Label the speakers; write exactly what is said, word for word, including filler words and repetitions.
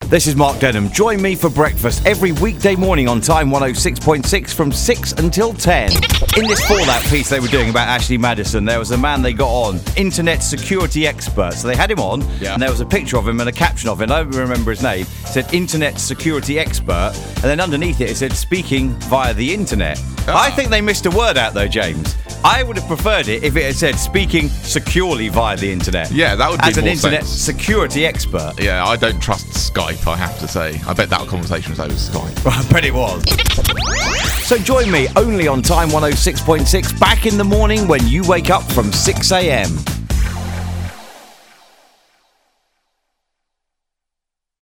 Speaker 1: This is Mark Denham. Join me for breakfast every weekday morning on Time one oh six point six from six until ten. In this Fallout piece they were doing about Ashley Madison, there was a man they got on, internet security expert. So they had him on,
Speaker 2: yeah.
Speaker 1: and there was a picture of him and a caption of him. I don't remember his name. It said internet security expert, and then underneath it it said speaking via the internet.
Speaker 2: Oh.
Speaker 1: I think they missed a word out though, James. I would have preferred it if it had said speaking securely via the internet.
Speaker 2: Yeah, that would be
Speaker 1: As an
Speaker 2: more
Speaker 1: internet
Speaker 2: sense.
Speaker 1: security expert.
Speaker 2: Yeah, I don't trust Skype, I have to say. I bet that conversation was over Skype.
Speaker 1: I bet it was. So join me only on Time one oh six point six back in the morning when you wake up from six a.m.